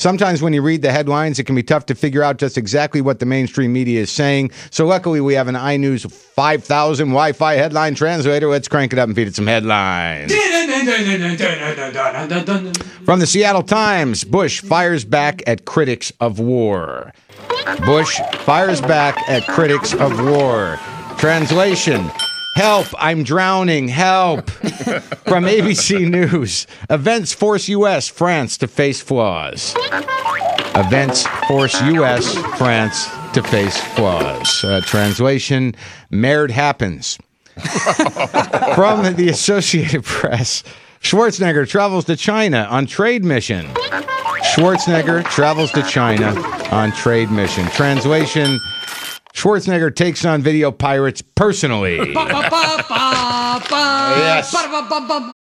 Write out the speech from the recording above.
Sometimes when you read the headlines, it can be tough to figure out just exactly what the mainstream media is saying. So luckily, we have an iNews 5000 Wi-Fi headline translator. Let's crank it up and feed it some headlines. From the Seattle Times, Bush fires back at critics of war. Bush fires back at critics of war. Translation: help, I'm drowning, help. From ABC News, events force U.S., France to face flaws. Events force U.S., France to face flaws. Translation: Merd happens. From the Associated Press, Schwarzenegger travels to China on trade mission. Schwarzenegger travels to China on trade mission. Translation: Schwarzenegger takes on video pirates personally. Yes.